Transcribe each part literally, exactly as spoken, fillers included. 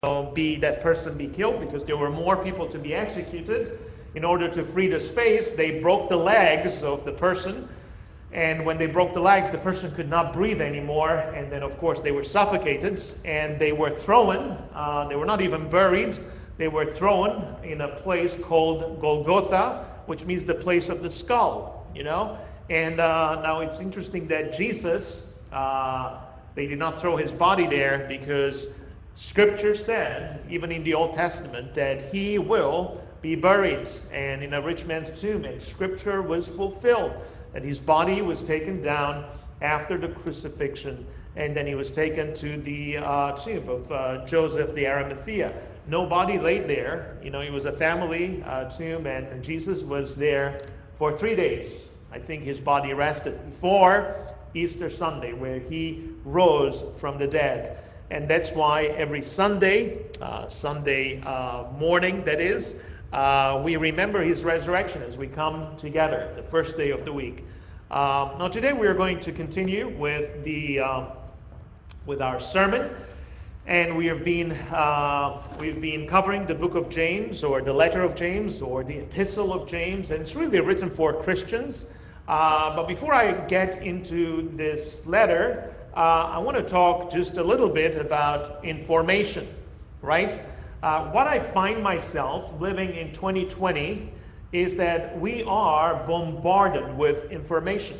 know, be that person be killed because there were more people to be executed. In order to free the space, they broke the legs of the person. And when they broke the legs, the person could not breathe anymore. And then, of course, they were suffocated and they were thrown. Uh, they were not even buried. They were thrown in a place called Golgotha, which means the place of the skull, you know. And uh, now it's interesting that Jesus, uh, they did not throw his body there because Scripture said, even in the Old Testament, that he will be buried and in a rich man's tomb. And Scripture was fulfilled, that his body was taken down after the crucifixion, and then he was taken to the uh, tomb of uh, Joseph the Arimathea. No body laid there. You know, it was a family uh, tomb, and Jesus was there for three days. I think his body rested before Easter Sunday, where he rose from the dead. And that's why every Sunday, uh, Sunday uh, morning, that is, uh, we remember his resurrection as we come together, the first day of the week. Um, now, today we are going to continue with the um, with our sermon, and we have been uh, we've been covering the book of James, or the letter of James, or the epistle of James, and it's really written for Christians. Uh, but before I get into this letter, Uh, I want to talk just a little bit about information, right? Uh, what I find myself living in twenty twenty is that we are bombarded with information.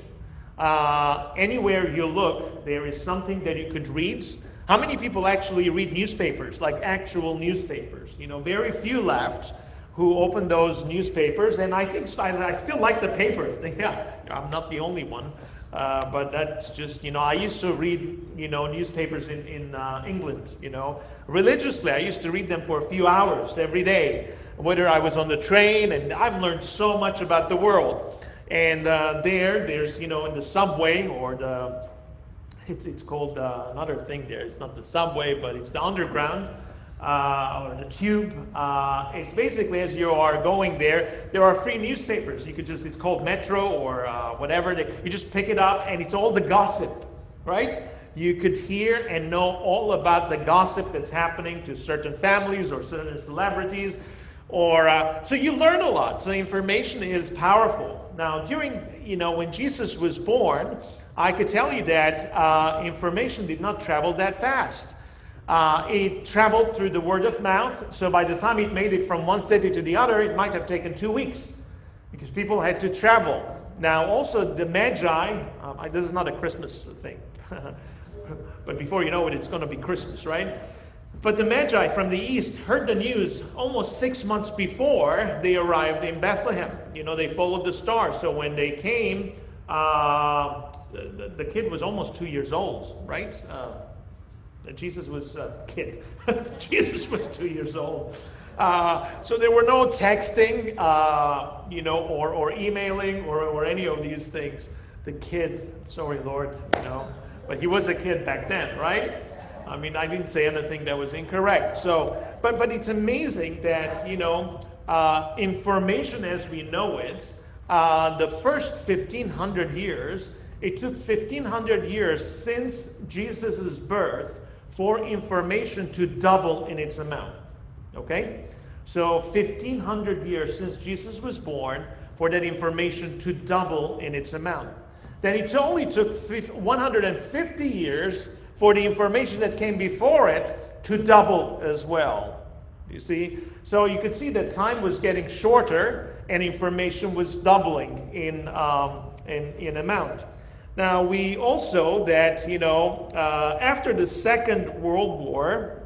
Uh, anywhere you look, there is something that you could read. How many people actually read newspapers, like actual newspapers? You know, very few left who open those newspapers, and I think I, I still like the paper. Yeah, I'm not the only one. Uh, but that's just, you know, I used to read, you know, newspapers in, in uh, England, you know, religiously. I used to read them for a few hours every day, whether I was on the train, and I've learned so much about the world. And uh, there, there's, you know, in the subway, or the, it's, it's called uh, another thing there. It's not the subway, but it's the underground. Uh, or the tube. Uh, it's basically, as you are going there, there are free newspapers. You could just, it's called Metro or uh, whatever. They, you just pick it up and it's all the gossip, right? You could hear and know all about the gossip that's happening to certain families or certain celebrities. Or uh, so you learn a lot. So information is powerful. Now, during, you know, when Jesus was born, I could tell you that uh, information did not travel that fast. Uh, it traveled through the word of mouth, so by the time it made it from one city to the other, it might have taken two weeks because people had to travel. Now, also the Magi, um, I, this is not a Christmas thing, but before you know it, it's going to be Christmas, right? But the Magi from the east heard the news almost six months before they arrived in Bethlehem. You know, they followed the star, so when they came, uh, the, the kid was almost two years old, right? Uh, Jesus was a kid. Jesus was two years old. Uh, so there were no texting, uh, you know, or, or emailing or, or any of these things. The kid, sorry, Lord, you know, but he was a kid back then, right? I mean, I didn't say anything that was incorrect. So, but, but it's amazing that, you know, uh, information as we know it, uh, the first fifteen hundred years, it took fifteen hundred years since Jesus' birth for information to double in its amount, okay? So fifteen hundred years since Jesus was born for that information to double in its amount. Then it only took one hundred fifty years for the information that came before it to double as well. You see? So you could see that time was getting shorter and information was doubling in, um, in, in amount. Now, we also that, you know, uh, after the Second World War,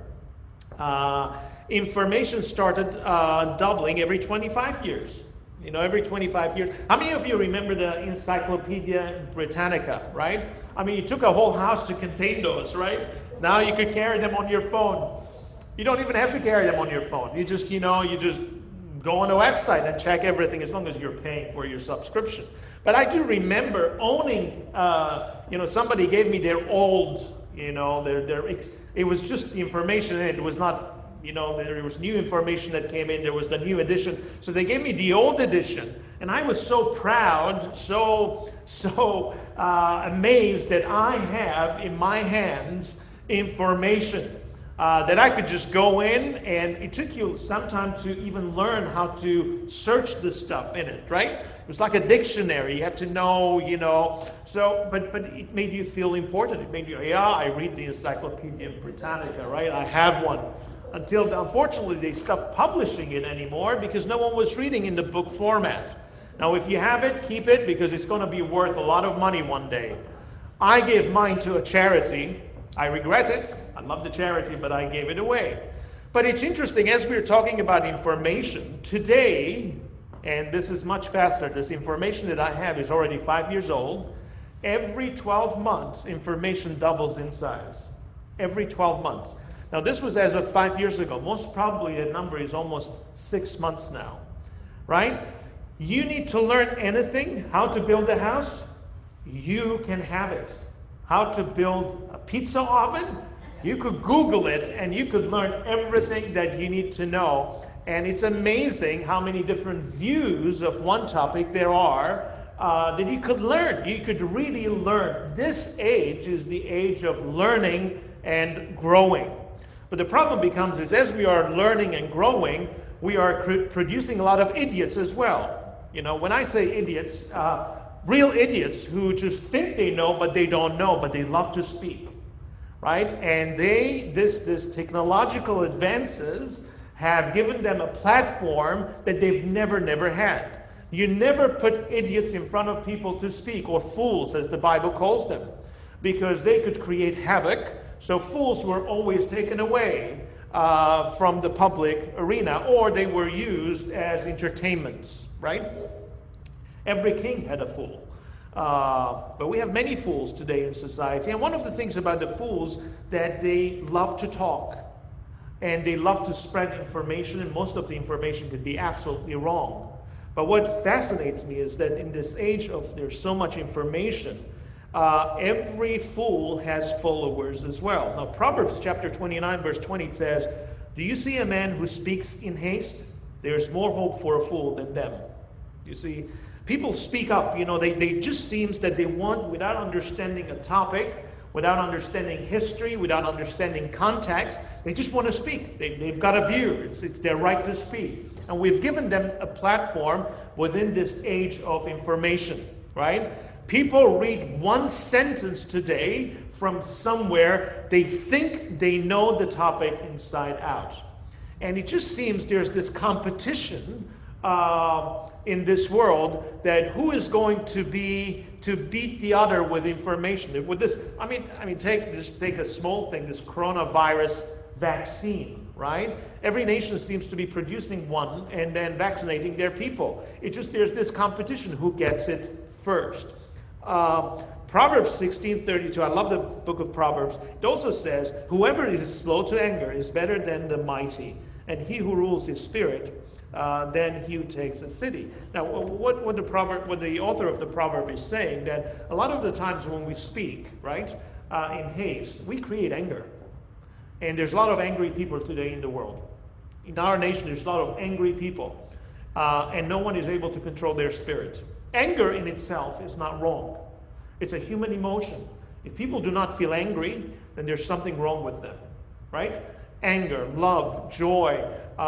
uh, information started uh, doubling every twenty-five years. You know, every twenty-five years. How many of you remember the Encyclopedia Britannica, right? I mean, it took a whole house to contain those, right? Now you could carry them on your phone. You don't even have to carry them on your phone. You just, you know, you just go on a website and check everything as long as you're paying for your subscription. But I do remember owning, uh, you know, somebody gave me their old, you know, their, their it was just the information, and it was not, you know, there was new information that came in, there was the new edition. So they gave me the old edition, and I was so proud, so, so uh, amazed that I have in my hands information. Uh, that I could just go in, and it took you some time to even learn how to search the stuff in it, right? It was like a dictionary. You had to know, you know. So, but but it made you feel important. It made you, yeah, I read the Encyclopedia Britannica, right? I have one. Until, unfortunately, they stopped publishing it anymore because no one was reading in the book format. Now, if you have it, keep it, because it's going to be worth a lot of money one day. I gave mine to a charity. I regret it. I love the charity, but I gave it away. But it's interesting, as we're talking about information, today, and this is much faster, this information that I have is already five years old. Every twelve months, information doubles in size. Every twelve months. Now, this was as of five years ago. Most probably the number is almost six months now, right? You need to learn anything, how to build a house, you can have it. How to build a pizza oven, you could Google it and you could learn everything that you need to know. And it's amazing how many different views of one topic there are uh, that you could learn. You could really learn. This age is the age of learning and growing. But the problem becomes is as we are learning and growing, we are cr- producing a lot of idiots as well. You know, when I say idiots, uh, real idiots who just think they know, but they don't know, but they love to speak, right? And they, this, this technological advances have given them a platform that they've never, never had. You never put idiots in front of people to speak, or fools, as the Bible calls them, because they could create havoc. So fools were always taken away uh, from the public arena, or they were used as entertainment, right? Every king had a fool. Uh, but we have many fools today in society. And one of the things about the fools, that they love to talk. And they love to spread information, and most of the information could be absolutely wrong. But what fascinates me is that in this age of there's so much information, uh, every fool has followers as well. Now, Proverbs chapter twenty-nine, verse twenty says, "Do you see a man who speaks in haste? There's more hope for a fool than them." You see, people speak up, you know, they, they just seems that they want, without understanding a topic, without understanding history, without understanding context, they just want to speak. They, they've got a view. It's, it's their right to speak. And we've given them a platform within this age of information, right? People read one sentence today from somewhere. They think they know the topic inside out. And it just seems there's this competition uh, in this world that who is going to be to beat the other with information. With this, I mean, I mean, take just take a small thing, this coronavirus vaccine, right? Every nation seems to be producing one and then vaccinating their people. It just there's this competition who gets it first. Uh, Proverbs sixteen thirty-two. I love the book of Proverbs. It also says, "Whoever is slow to anger is better than the mighty, and he who rules his spirit Uh, than he who takes a city." Now, what, what the proverb, what the author of the proverb is saying, that a lot of the times when we speak, right, uh, in haste, we create anger. And there's a lot of angry people today in the world. In our nation, there's a lot of angry people. Uh, and no one is able to control their spirit. Anger in itself is not wrong. It's a human emotion. If people do not feel angry, then there's something wrong with them, right? Anger, love, joy,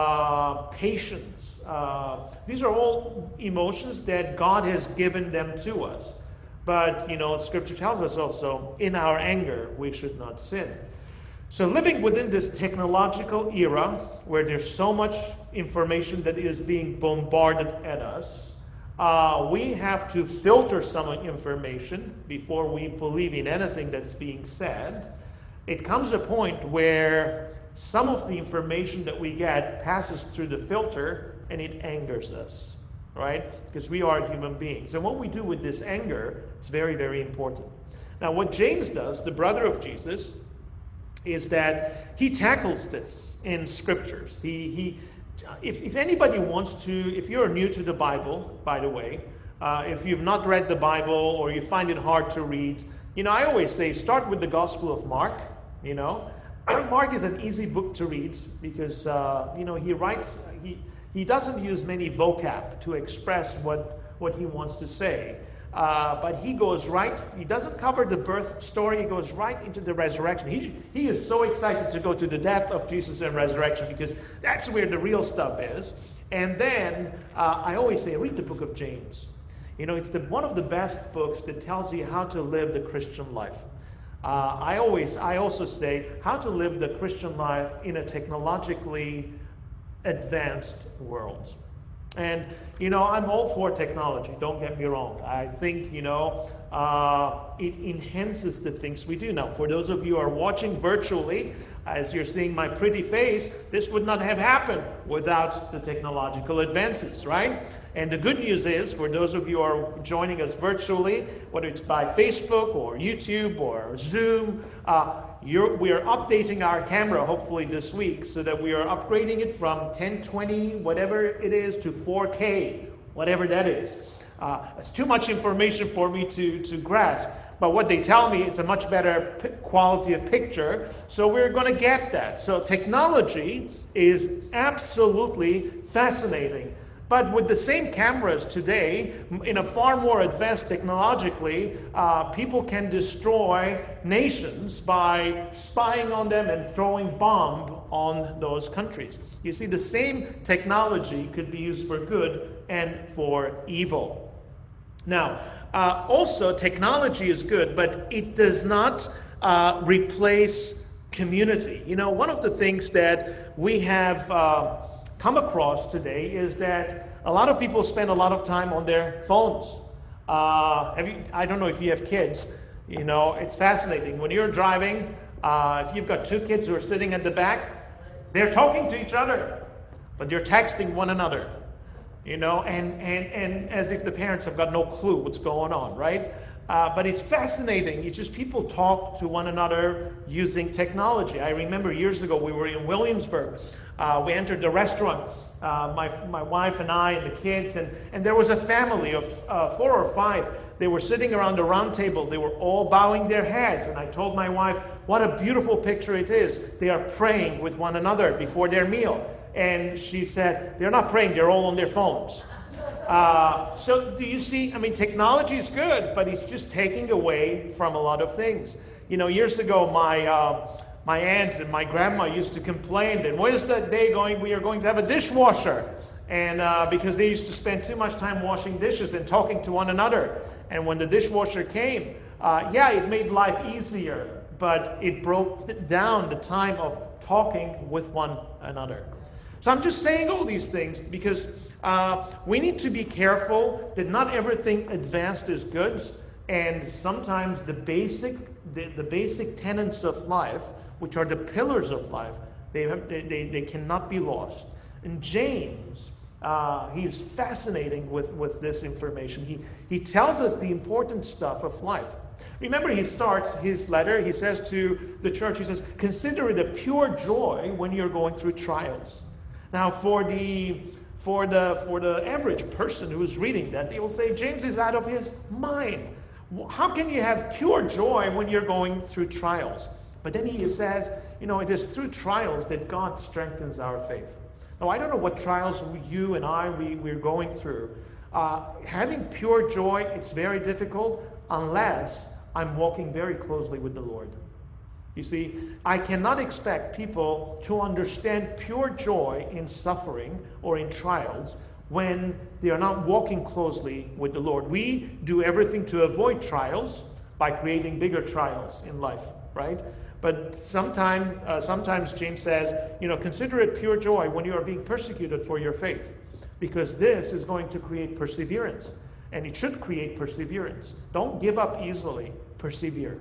uh, patience. Uh, these are all emotions that God has given them to us. But, you know, Scripture tells us also, in our anger, we should not sin. So living within this technological era, where there's so much information that is being bombarded at us, uh, we have to filter some information before we believe in anything that's being said. It comes a point where some of the information that we get passes through the filter and it angers us, right? Because we are human beings. And what we do with this anger is very, very important. Now, what James does, the brother of Jesus, is that he tackles this in scriptures. He, he, if, if anybody wants to, if you're new to the Bible, by the way, uh, if you've not read the Bible or you find it hard to read, you know, I always say start with the Gospel of Mark, you know. Mark is an easy book to read because, uh, you know, he writes, he, he doesn't use many vocab to express what, what he wants to say. Uh, but he goes right, he doesn't cover the birth story, he goes right into the resurrection. He, he is so excited to go to the death of Jesus and resurrection because that's where the real stuff is. And then, uh, I always say, read the book of James. You know, it's the, one of the best books that tells you how to live the Christian life. Uh, I always, I also say, how to live the Christian life in a technologically advanced world. And, you know, I'm all for technology, don't get me wrong. I think, you know, uh, it enhances the things we do. Now, for those of you who are watching virtually, as you're seeing my pretty face, this would not have happened without the technological advances, right? And the good news is, for those of you who are joining us virtually, whether it's by Facebook or YouTube or Zoom, uh, you're, we are updating our camera hopefully this week so that we are upgrading it from ten twenty, whatever it is, to four K, whatever that is. Uh, it's too much information for me to, to grasp. But what they tell me, it's a much better p- quality of picture, so we're going to get that. So technology is absolutely fascinating. But with the same cameras today, in a far more advanced technologically, uh, people can destroy nations by spying on them and throwing bomb on those countries. You see, the same technology could be used for good and for evil. Now, uh, also, technology is good, but it does not uh, replace community. You know, one of the things that we have uh, come across today is that a lot of people spend a lot of time on their phones. Uh, have you, I don't know if you have kids. You know, it's fascinating. When you're driving, uh, if you've got two kids who are sitting at the back, they're talking to each other, but they're texting one another. You know, and, and, and as if the parents have got no clue what's going on, right? Uh, but it's fascinating. It's just people talk to one another using technology. I remember years ago we were in Williamsburg. Uh, we entered the restaurant, uh, my, my wife and I and the kids, and, and there was a family of uh, four or five. They were sitting around the round table. They were all bowing their heads. And I told my wife, what a beautiful picture it is. They are praying with one another before their meal. And she said, they're not praying, they're all on their phones. Uh, so do you see, I mean, technology is good, but it's just taking away from a lot of things. You know, years ago, my uh, my aunt and my grandma used to complain that, where's that day going, we are going to have a dishwasher? And uh, because they used to spend too much time washing dishes and talking to one another. And when the dishwasher came, uh, yeah, it made life easier, but it broke down the time of talking with one another. So I'm just saying all these things because uh, we need to be careful that not everything advanced is good, and sometimes the basic, the, the basic tenets of life, which are the pillars of life, they, have, they, they, they cannot be lost. And James, uh, he's fascinating with, with this information. He, he tells us the important stuff of life. Remember, he starts his letter, he says to the church, he says, consider it a pure joy when you're going through trials. Now, for the for the for the average person who is reading that, they will say, James is out of his mind. How can you have pure joy when you're going through trials? But then he says, you know, it is through trials that God strengthens our faith. Now, I don't know what trials you and I, we, we're going through. Uh, having pure joy, it's very difficult unless I'm walking very closely with the Lord. You see, I cannot expect people to understand pure joy in suffering or in trials when they are not walking closely with the Lord. We do everything to avoid trials by creating bigger trials in life, right? But sometime, uh, sometimes James says, you know, consider it pure joy when you are being persecuted for your faith, because this is going to create perseverance, and it should create perseverance. Don't give up easily, persevere.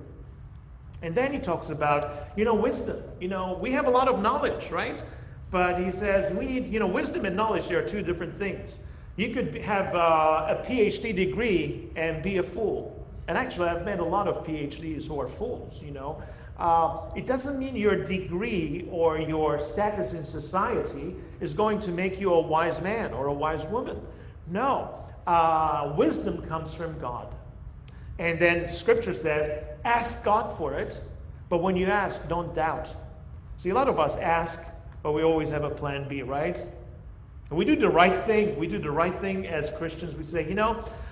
And then he talks about, you know, wisdom. You know, we have a lot of knowledge, right? But he says we need, you know, wisdom and knowledge, there are two different things. You could have uh, a P H D degree and be a fool. And actually, I've met a lot of P H Ds who are fools, you know. Uh, it doesn't mean your degree or your status in society is going to make you a wise man or a wise woman. No. Uh, wisdom comes from God. And then Scripture says, ask God for it, but when you ask, don't doubt. See, a lot of us ask, but we always have a plan B, right? And we do the right thing. We do the right thing as Christians. We say, you know,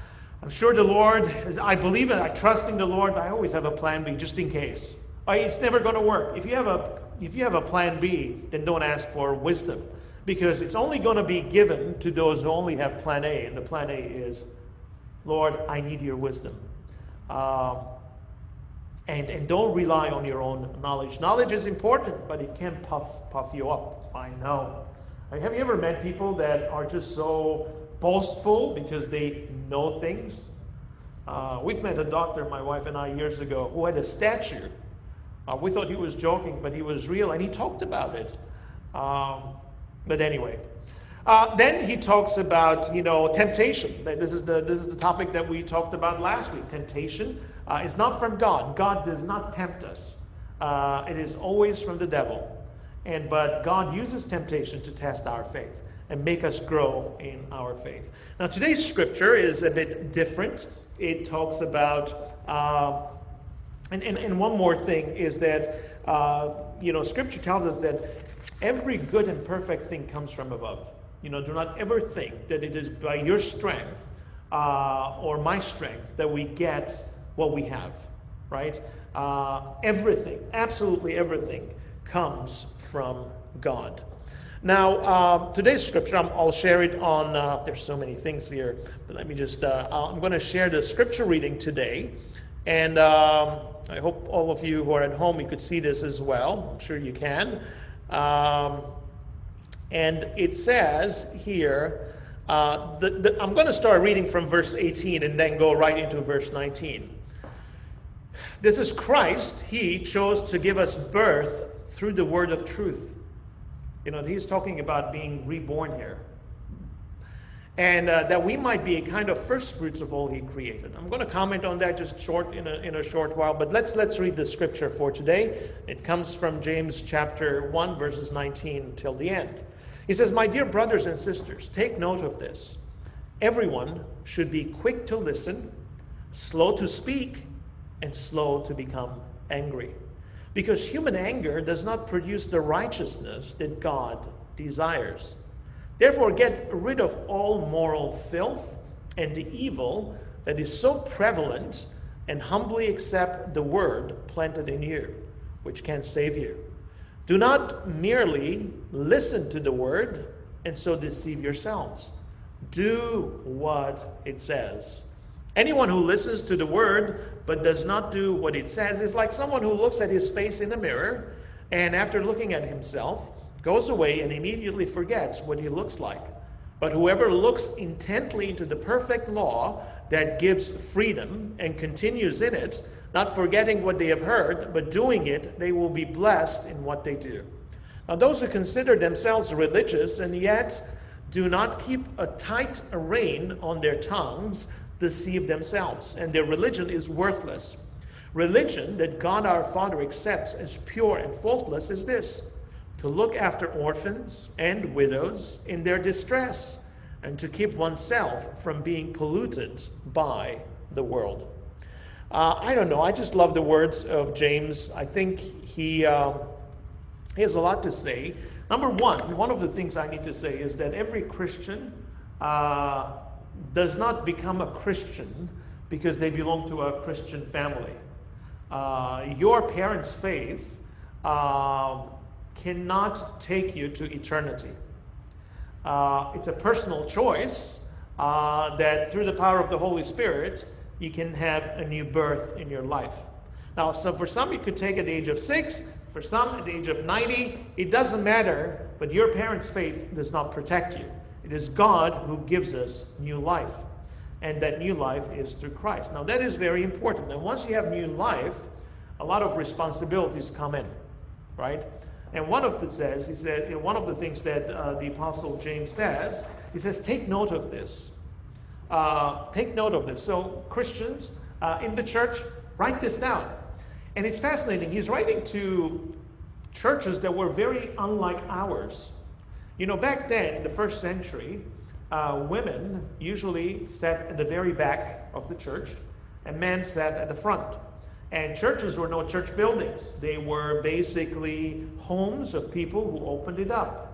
I'm sure the Lord, I believe in, I trust in the Lord, but I always have a plan B just in case. It's never going to work. If you have a if you have a plan B, then don't ask for wisdom, because it's only going to be given to those who only have plan A, and the plan A is, Lord, I need your wisdom. Um, and and don't rely on your own knowledge. Knowledge is important, but it can puff puff you up. I know. Have you ever met people that are just so boastful because they know things? Uh, we've met a doctor, my wife and I, years ago, who had a statue. Uh, we thought he was joking, but he was real, and he talked about it. Um, but anyway, uh, then he talks about, you know, temptation. This is the this is the topic that we talked about last week. Temptation uh, is not from God. God does not tempt us. Uh, it is always from the devil. And but God uses temptation to test our faith and make us grow in our faith. Now, today's scripture is a bit different. It talks about. Uh, And, and, and one more thing is that, uh, you know, Scripture tells us that every good and perfect thing comes from above. You know, do not ever think that it is by your strength uh, or my strength that we get what we have, right? Uh, everything, absolutely everything, comes from God. Now, uh, today's Scripture, I'm, I'll share it on, uh, there's so many things here, but let me just, uh, I'm going to share the Scripture reading today. And um, I hope all of you who are at home, you could see this as well. I'm sure you can. Um, and it says here, uh, the, the, I'm going to start reading from verse eighteen and then go right into verse nineteen. This is Christ. He chose to give us birth through the word of truth. You know, he's talking about being reborn here. And uh, that we might be a kind of first fruits of all he created. I'm going to comment on that just short in a, in a short while, but let's let's read the scripture for today. It comes from James chapter one, verses nineteen till the end. He says, "My dear brothers and sisters, take note of this. Everyone should be quick to listen, slow to speak, and slow to become angry. Because human anger does not produce the righteousness that God desires. Therefore, get rid of all moral filth and the evil that is so prevalent, and humbly accept the word planted in you, which can save you. Do not merely listen to the word and so deceive yourselves. Do what it says. Anyone who listens to the word but does not do what it says is like someone who looks at his face in a mirror and after looking at himself, goes away and immediately forgets what he looks like. But whoever looks intently into the perfect law that gives freedom and continues in it, not forgetting what they have heard, but doing it, they will be blessed in what they do. Now those who consider themselves religious and yet do not keep a tight rein on their tongues deceive themselves, and their religion is worthless. Religion that God our Father accepts as pure and faultless is this: to look after orphans and widows in their distress, and to keep oneself from being polluted by the world. Uh, I don't know, I just love the words of James. I think he, uh, he has a lot to say. Number one, one of the things I need to say is that every Christian uh, does not become a Christian because they belong to a Christian family. Uh, your parents' faith uh, cannot take you to eternity. Uh, it's a personal choice uh, that through the power of the Holy Spirit, you can have a new birth in your life. Now, so for some, it could take at the age of six. For some, at the age of ninety. It doesn't matter, but your parents' faith does not protect you. It is God who gives us new life. And that new life is through Christ. Now, that is very important. And once you have new life, a lot of responsibilities come in, right? And one of the says, he said, you know, one of the things that uh, the Apostle James says, he says, take note of this. Uh, take note of this. So Christians uh, in the church, write this down. And it's fascinating. He's writing to churches that were very unlike ours. You know, back then, in the first century, uh, women usually sat at the very back of the church, and men sat at the front. And churches were no church buildings. They were basically homes of people who opened it up.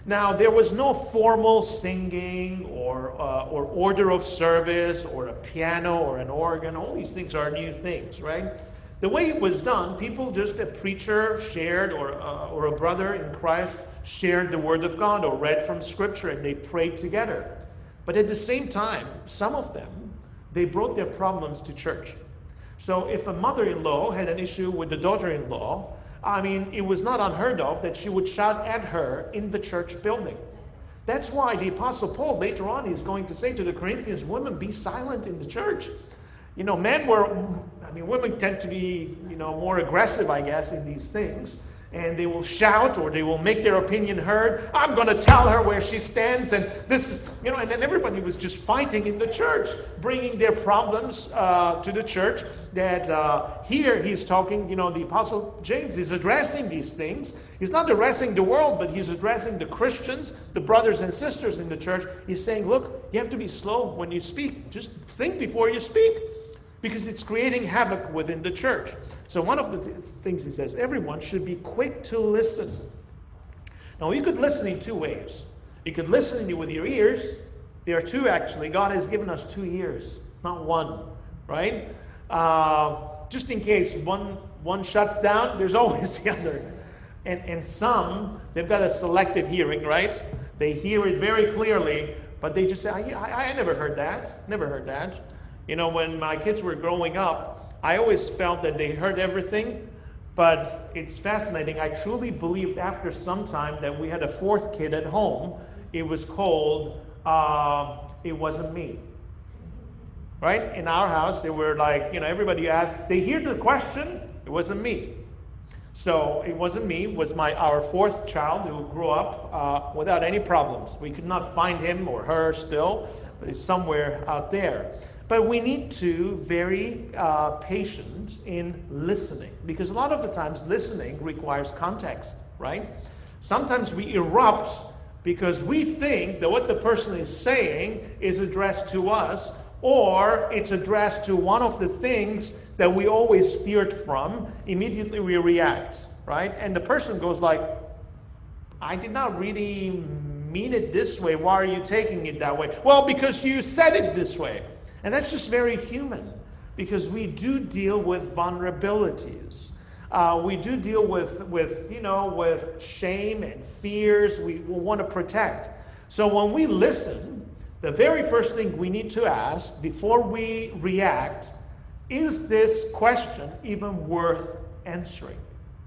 Now, there was no formal singing or, uh, or order of service or a piano or an organ. All these things are new things, right? The way it was done, people just, a preacher shared or, uh, or a brother in Christ shared the Word of God or read from Scripture and they prayed together. But at the same time, some of them, they brought their problems to church. So if a mother-in-law had an issue with the daughter-in-law, I mean, it was not unheard of that she would shout at her in the church building. That's why the Apostle Paul later on is going to say to the Corinthians, women, be silent in the church. You know, men were, I mean, women tend to be, you know, more aggressive, I guess, in these things. And they will shout or they will make their opinion heard. I'm going to tell her where she stands. And this is, you know, and then everybody was just fighting in the church, bringing their problems uh, to the church. That uh, here he's talking, you know, the Apostle James is addressing these things. He's not addressing the world, but he's addressing the Christians, the brothers and sisters in the church. He's saying, look, you have to be slow when you speak. Just think before you speak, because it's creating havoc within the church. So one of the th- things he says, everyone should be quick to listen. Now, you could listen in two ways. You could listen with your ears. There are two, actually. God has given us two ears, not one, right? Uh, just in case one, one shuts down, there's always the other. And, and some, they've got a selective hearing, right? They hear it very clearly, but they just say, I, I, I never heard that, never heard that. You know, when my kids were growing up, I always felt that they heard everything, but it's fascinating. I truly believed after some time that we had a fourth kid at home. It was called, uh, It Wasn't Me. Right? In our house, they were like, you know, everybody asked, they hear the question, it wasn't me. So it wasn't me, it was my our fourth child who grew up uh, without any problems. We could not find him or her still, but it's somewhere out there. But we need to be very uh, patient in listening, because a lot of the times listening requires context, right? Sometimes we erupt because we think that what the person is saying is addressed to us, or it's addressed to one of the things that we always feared from. Immediately we react, right? And the person goes like, I did not really mean it this way. Why are you taking it that way? Well, because you said it this way. And that's just very human, because we do deal with vulnerabilities. Uh, we do deal with, with, you know, with shame and fears we will want to protect. So when we listen, the very first thing we need to ask before we react, is this question even worth answering?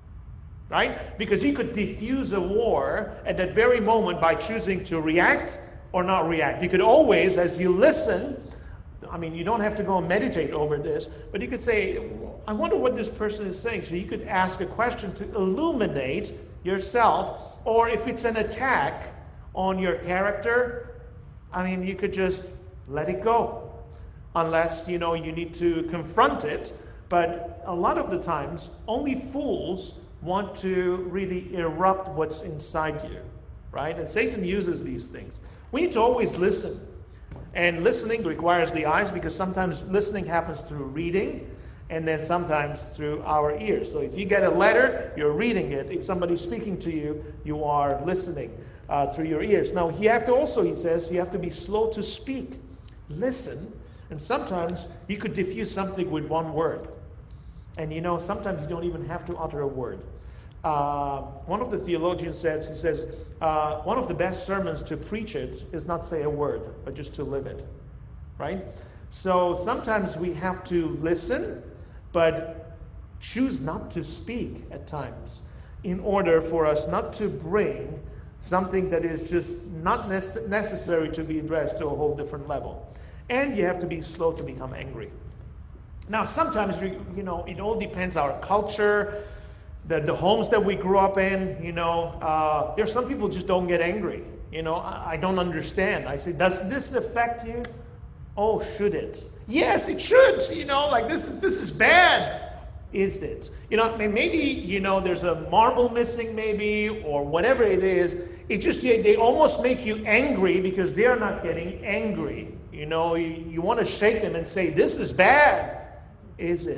Right? Because you could diffuse a war at that very moment by choosing to react or not react. You could always, as you listen, I mean, you don't have to go and meditate over this, but you could say, I wonder what this person is saying. So you could ask a question to illuminate yourself, or if it's an attack on your character, I mean, you could just let it go, unless, you know, you need to confront it. But a lot of the times, only fools want to really erupt what's inside you, right? And Satan uses these things. We need to always listen. And listening requires the eyes, because sometimes listening happens through reading, and then sometimes through our ears. So if you get a letter, you're reading it. If somebody's speaking to you, you are listening uh, through your ears. Now, you have to also, he says, you have to be slow to speak. Listen, and sometimes you could diffuse something with one word. And you know, sometimes you don't even have to utter a word. Uh, one of the theologians says, he says, uh, one of the best sermons to preach it is not say a word, but just to live it, right? So sometimes we have to listen, but choose not to speak at times, in order for us not to bring something that is just not nece- necessary to be addressed to a whole different level. And you have to be slow to become angry. Now, sometimes, we, you know, it all depends on our culture, the, the homes that we grew up in. You know, uh, there are some people just don't get angry. You know, I, I don't understand. I say, does this affect you? Oh, should it? Yes, it should. You know, like this is this is bad. Is it? You know, maybe, you know, there's a marble missing maybe, or whatever it is. It just, they almost make you angry because they're not getting angry. You know, you, you want to shake them and say, this is bad. Is it?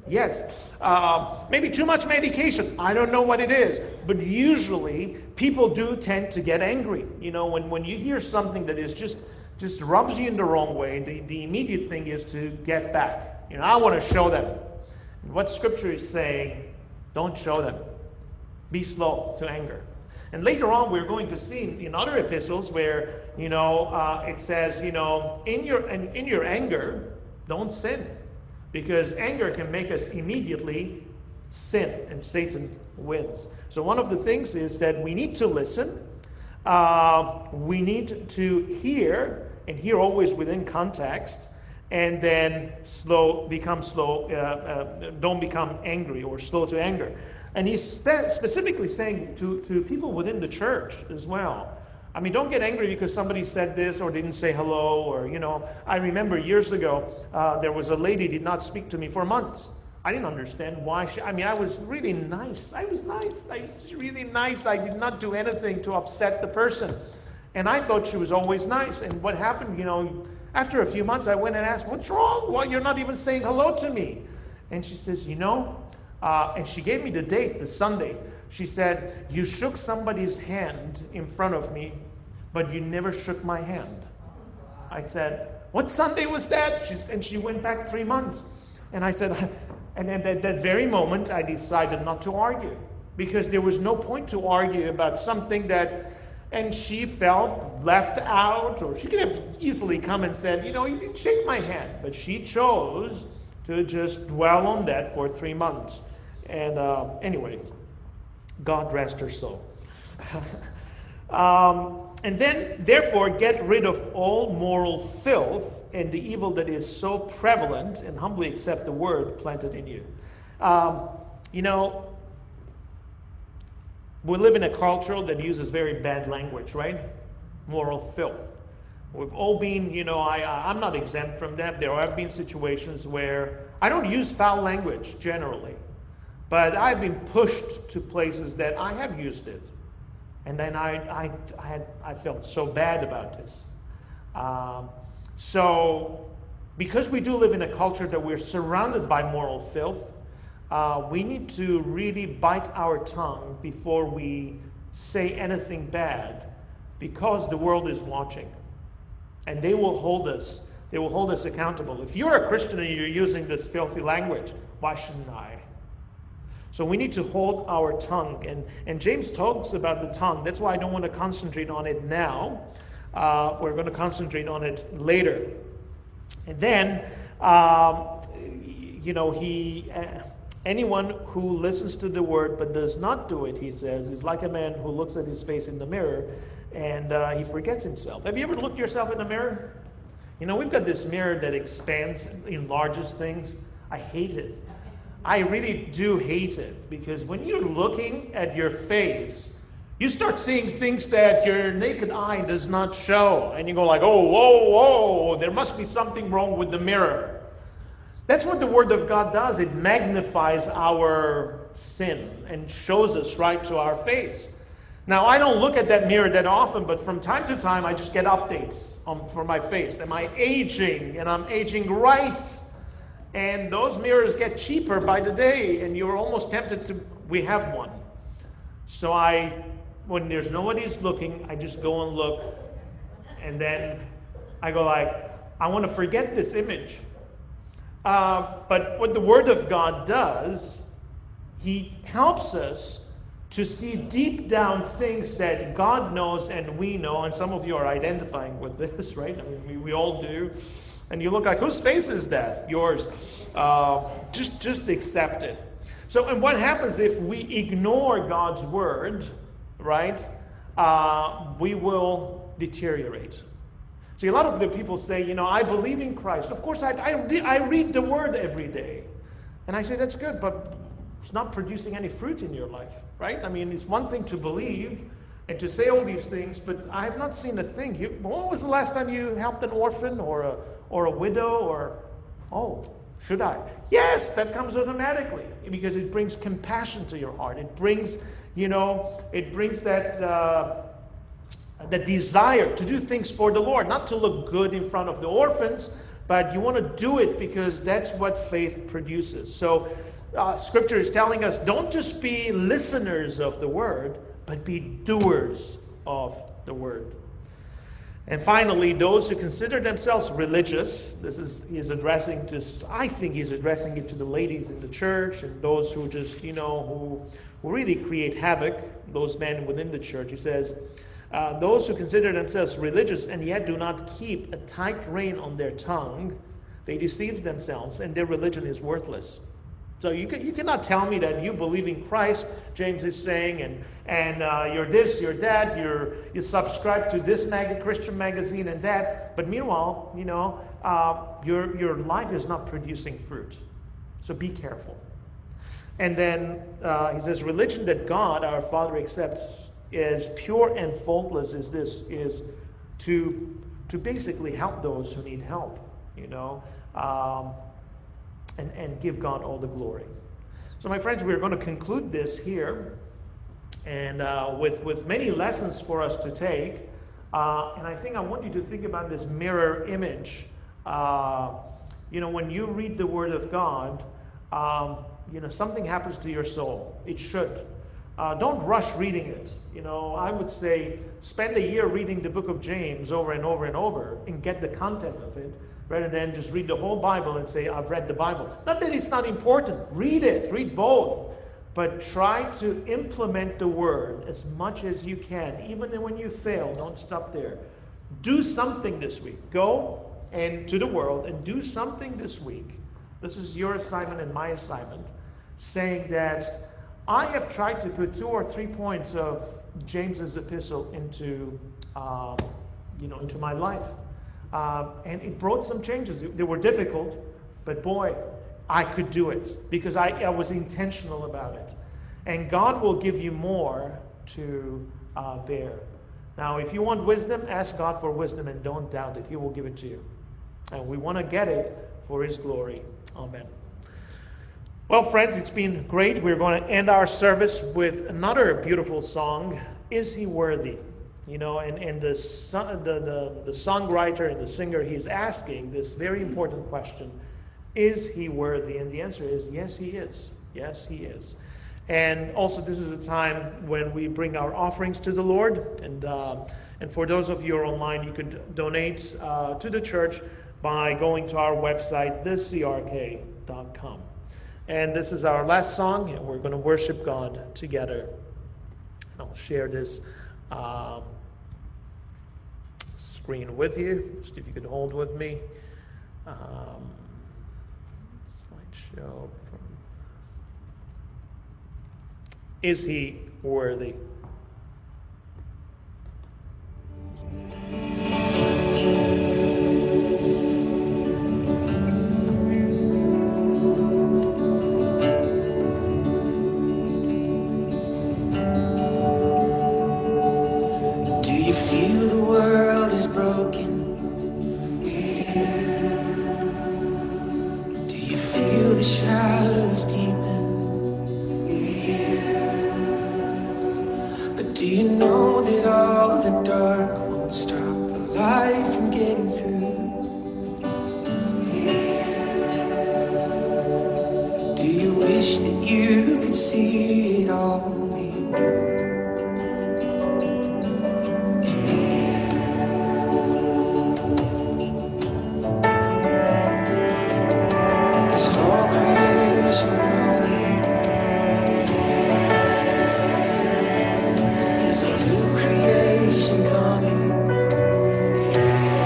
Yes. Uh, maybe too much medication. I don't know what it is. But usually, people do tend to get angry. You know, when, when you hear something that is just, just rubs you in the wrong way, the, the immediate thing is to get back. You know, I want to show them. And what Scripture is saying, don't show them. Be slow to anger. And later on, we're going to see in other epistles where, you know, uh, it says, you know, in your, in, in your anger, don't sin. Because anger can make us immediately sin, and Satan wins. So one of the things is that we need to listen. Uh, we need to hear, and hear always within context, and then slow, become slow, uh, uh, don't become angry or slow to anger. And he's spe- specifically saying to, to people within the church as well. I mean, don't get angry because somebody said this or didn't say hello, or, you know, I remember years ago, uh, there was a lady did not speak to me for months. I didn't understand why she, I mean, I was really nice. I was nice. I was really nice. I did not do anything to upset the person. And I thought she was always nice. And what happened, you know, after a few months, I went and asked, what's wrong? Well, you're not even saying hello to me. And she says, you know, uh, and she gave me the date, the Sunday. She said, you shook somebody's hand in front of me, but you never shook my hand. I said, what Sunday was that? She's, and she went back three months. And I said, and at that very moment, I decided not to argue, because there was no point to argue about something that, and she felt left out, or she could have easily come and said, you know, you didn't shake my hand. But she chose to just dwell on that for three months. And uh, anyway, God rest her soul. um, and then, therefore, get rid of all moral filth and the evil that is so prevalent, and humbly accept the word planted in you. Um, you know, we live in a culture that uses very bad language, right? Moral filth. We've all been, you know, I, I'm not exempt from that. There have been situations where I don't use foul language generally, but I've been pushed to places that I have used it. And then I, I, I, had, I felt so bad about this. Um, so, because we do live in a culture that we're surrounded by moral filth, uh, we need to really bite our tongue before we say anything bad, because the world is watching. And they will hold us, they will hold us accountable. If you're a Christian and you're using this filthy language, why shouldn't I? So we need to hold our tongue. And, and James talks about the tongue. That's why I don't want to concentrate on it now. Uh, we're going to concentrate on it later. And then, um, you know, he, uh, anyone who listens to the word but does not do it, he says, is like a man who looks at his face in the mirror and uh, he forgets himself. Have you ever looked yourself in the mirror? You know, we've got this mirror that expands, enlarges things. I hate it. I really do hate it, because when you're looking at your face, you start seeing things that your naked eye does not show. And you go like, oh, whoa, whoa, there must be something wrong with the mirror. That's what the Word of God does. It magnifies our sin and shows us right to our face. Now, I don't look at that mirror that often, but from time to time, I just get updates on, for my face. Am I aging? And I'm aging right. And those mirrors get cheaper by the day, and you're almost tempted to, we have one. So I, when there's nobody's looking, I just go and look, and then I go like, I want to forget this image. Uh, but what the Word of God does, He helps us to see deep down things that God knows and we know, and some of you are identifying with this, right? I mean, we, we all do. And you look like, whose face is that? Yours. Uh, just, just accept it. So, and what happens if we ignore God's word, right? Uh, we will deteriorate. See, a lot of the people say, you know, I believe in Christ. Of course, I, I, I read the word every day. And I say, that's good, but it's not producing any fruit in your life, right? I mean, it's one thing to believe and to say all these things, but I have not seen a thing. You, when was the last time you helped an orphan or a or a widow, or, oh, should I? Yes, that comes automatically, because it brings compassion to your heart. It brings, you know, it brings that, uh, that desire to do things for the Lord, not to look good in front of the orphans, but you want to do it because that's what faith produces. So uh, Scripture is telling us, don't just be listeners of the Word, but be doers of the Word. And finally, those who consider themselves religious, this is, he's addressing this, I think he's addressing it to the ladies in the church and those who just, you know, who, who really create havoc, those men within the church. He says, uh, those who consider themselves religious and yet do not keep a tight rein on their tongue, they deceive themselves and their religion is worthless. So you can, you cannot tell me that you believe in Christ, James is saying, and and uh, you're this, you're that, you're you subscribe to this mag- Christian magazine and that, but meanwhile, you know, uh, your your life is not producing fruit. So be careful. And then uh, he says, religion that God, our Father, accepts as pure and faultless is this, is to to basically help those who need help, you know. Um, And, and give God all the glory. So my friends, we're going to conclude this here, and uh, with, with many lessons for us to take. Uh, and I think I want you to think about this mirror image. Uh, you know, when you read the Word of God, um, you know, something happens to your soul. It should. Uh, don't rush reading it. You know, I would say spend a year reading the book of James over and over and over and get the content of it, rather than just read the whole Bible and say, I've read the Bible. Not that it's not important. Read it. Read both. But try to implement the Word as much as you can. Even when you fail, don't stop there. Do something this week. Go and to the world and do something this week. This is your assignment and my assignment. Saying that I have tried to put two or three points of James's epistle into, um, you know, into my life. Um, and it brought some changes. They were difficult, but boy, I could do it because I, I was intentional about it. And God will give you more to uh, bear. Now, if you want wisdom, ask God for wisdom and don't doubt it. He will give it to you. And we want to get it for His glory. Amen. Well, friends, it's been great. We're going to end our service with another beautiful song, Is He Worthy? You know, and, and the, the, the, the songwriter and the singer, he's asking this very important question, is he worthy? And the answer is, yes, he is. Yes, he is. And also, this is a time when we bring our offerings to the Lord. And, uh, and for those of you who are online, you could donate uh, to the church by going to our website, the c r k dot com. And this is our last song, and we're going to worship God together. I'll share this um, screen with you. Just if you could hold with me. Um, slideshow. From... Is He worthy? Coming.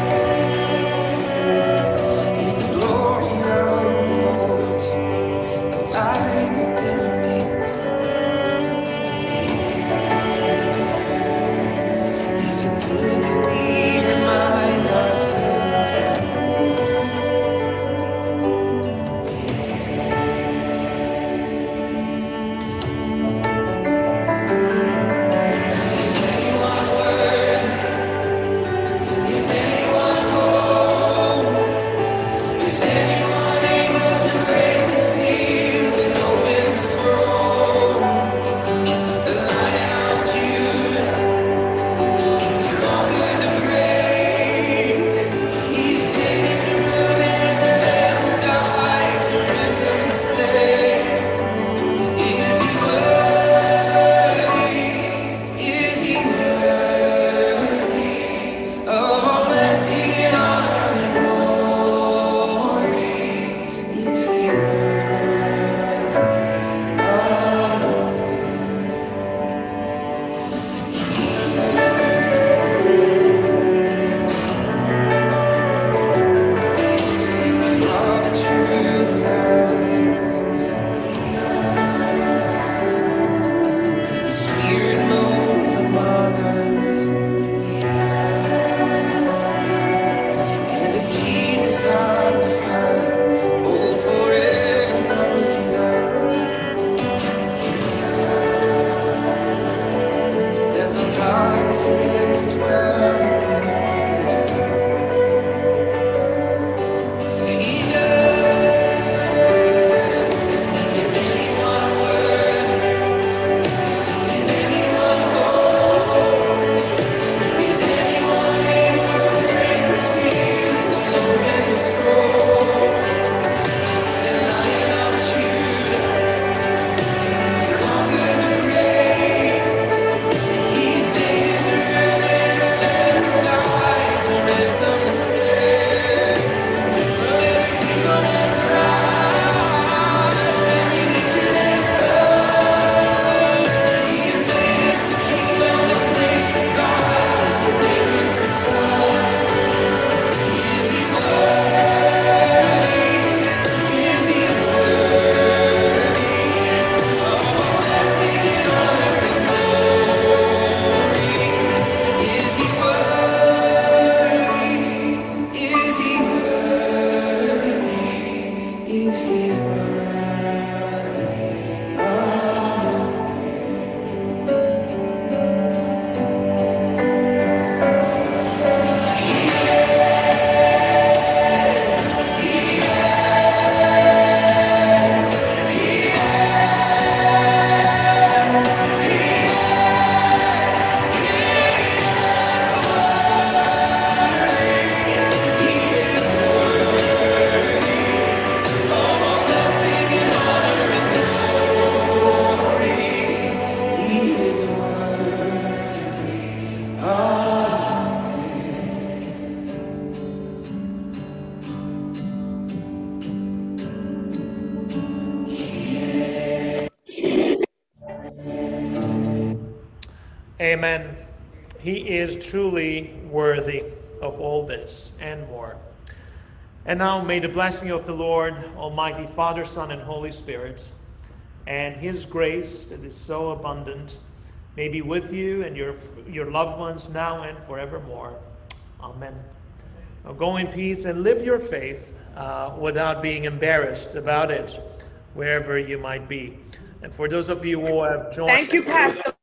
Amen. He is truly worthy of all this and more. And now may the blessing of the Lord, Almighty Father, Son, and Holy Spirit, and his grace that is so abundant, may be with you and your, your loved ones now and forevermore. Amen. Now go in peace and live your faith uh, without being embarrassed about it, wherever you might be. And for those of you who have joined... Thank you, Pastor.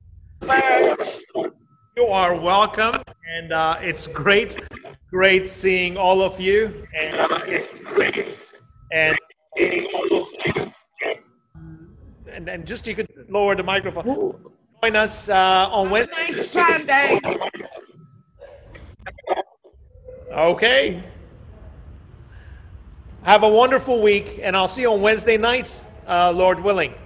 You are welcome, and uh, it's great, great seeing all of you, and and and, and just you could lower the microphone. Join us uh, on Wednesday. Nice Sunday. Okay. Have a wonderful week, and I'll see you on Wednesday nights, uh, Lord willing.